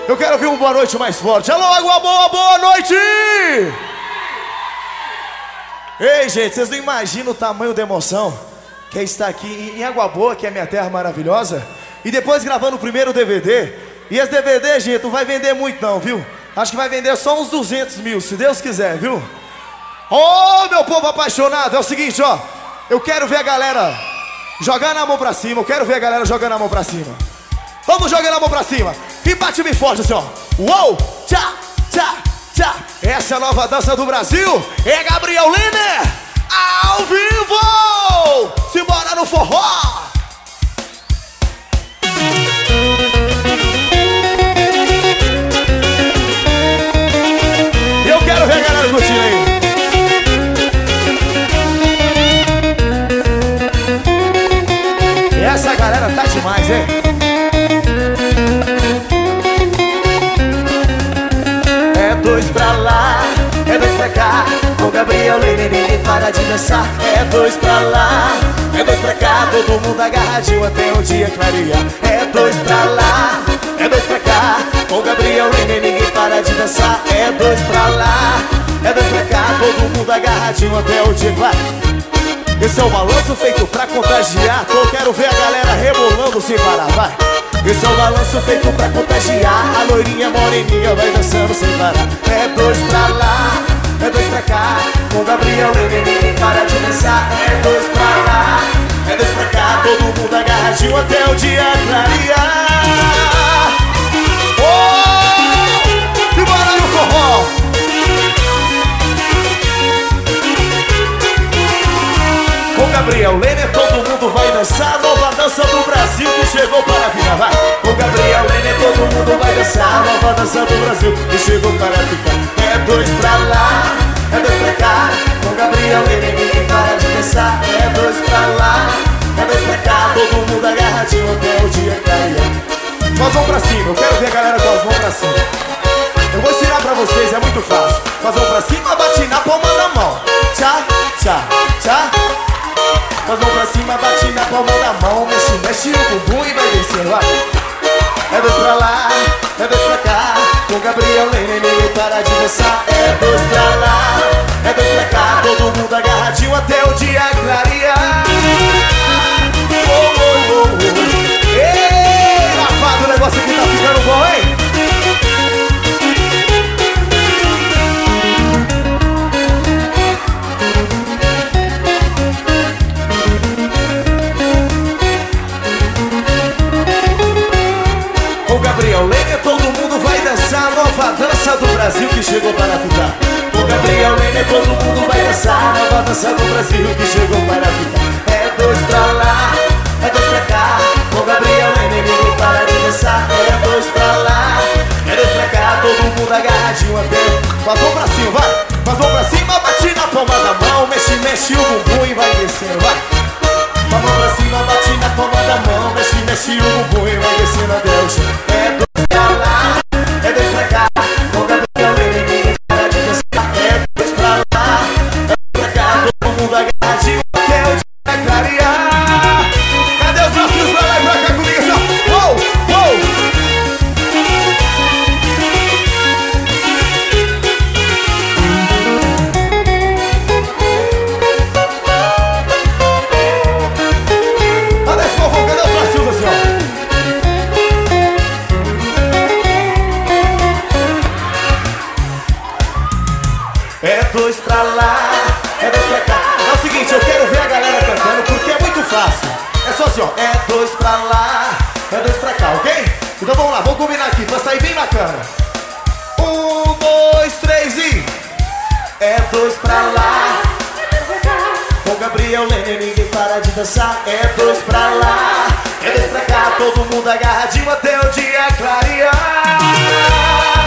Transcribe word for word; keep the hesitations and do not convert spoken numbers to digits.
Eu quero ouvir um boa noite mais forte. Alô, Água Boa, boa noite! Ei, gente, vocês não imaginam o tamanho da emoção que é estar aqui em Água Boa, que é minha terra maravilhosa, e depois gravando o primeiro D V D. E esse D V D, gente, não vai vender muito não, viu? Acho que vai vender só uns duzentos mil, se Deus quiser, viu? Ô, oh, meu povo apaixonado, é o seguinte, ó. Eu quero ver a galera jogando a mão pra cima. Eu quero ver a galera jogando a mão pra cima. Vamos jogando a mão pra cima. E bate bem forte assim, ó. Uou, tchá, tchá, tchá. Essa é a nova dança do Brasil. É Gabriel Liner ao vivo. Simbora no forró. Eu quero ver a galera curtindo aí. Essa galera tá demais, hein? É dois pra lá, é dois pra cá. Com Gabriel Liner, ninguém para de dançar. É dois pra lá, é dois pra cá. Todo mundo agarradinho até o dia clarear. É dois pra lá, é dois pra cá. Com Gabriel Liner, ninguém para de dançar. É dois pra lá, é dois pra cá. Todo mundo agarradinho até o dia clarear. Esse é o balanço feito pra contagiar. Eu quero ver a galera rebolando sem parar, vai. Esse é o balanço feito pra contagiar. A loirinha moreninha vai dançando sem parar. É dois pra lá, é dois pra cá. Com Gabriel Liner, ninguém para de dançar. É dois pra lá, é dois pra cá. Todo mundo agarradinho até o dia clarear. Oh! E bora no forró! Com Gabriel Liner todo mundo vai dançar. Nova dança do Brasil que chegou para ficar, vai. Com Gabriel Liner todo mundo vai dançar. Nova dança do Brasil que chegou para ficar. É dois pra lá, é dois pra cá. Com Gabriel Liner ninguém para de dançar. É dois pra lá, é dois pra cá. Todo mundo agarradinho até o dia clarear. Nós vamos pra cima, eu quero ver a galera com as mãos pra cima. Eu vou ensinar pra vocês, é muito fácil. Nós vamos pra cima, bate na palma da mão. Tchá, tchá, tchá. Nós vamos pra cima, bate na palma da mão. Mexe, mexe o bumbum e vai descendo, vai. É dois pra lá, é dois pra cá. Com Gabriel Liner ninguém para de dançar. É dois pra lá, é dois pra cá. Todo mundo agarradinho até o dia clarear. Oh, oh, oh, oh. Ei, rapaz, o negócio aqui tá ficando bom, hein? Gabriel Liner, todo mundo vai dançar. Nova dança do Brasil que chegou para ficar. Com Gabriel Liner, todo mundo vai dançar. Nova dança do Brasil que chegou para ficar. É dois pra lá, é dois pra cá. Com Gabriel Liner, ninguém para de dançar. É dois pra lá, é dois pra cá. Todo mundo agarradinho até. Mas vamos pra cima, vai. Mas vamos pra cima, bate na palma da mão. Mexe, mexe o bumbum e vai descendo, vai. A mão pra cima, bate na palma da mão. Mexe, mexe o bumbum e vai descendo até o chão. É dois pra lá, é dois pra cá. Com Gabriel Liner ninguém para de dançar. É dois pra lá, é dois pra cá. Todo mundo agarradinho até o dia clarear. Cadê os nossos pra lá e pra cá comigo assim, ó? Uou, uou. É dois pra lá, é dois pra cá. É o seguinte, eu quero ver a galera cantando porque é muito fácil. É só assim, ó. É dois pra lá, é dois pra cá, ok? Então vamos lá, vamos combinar aqui pra sair bem bacana. Um, dois, três e... É dois pra lá, com Gabriel Liner ninguém para de dançar. É dois pra lá, é dois pra cá. Todo mundo agarradinho até o dia clarear.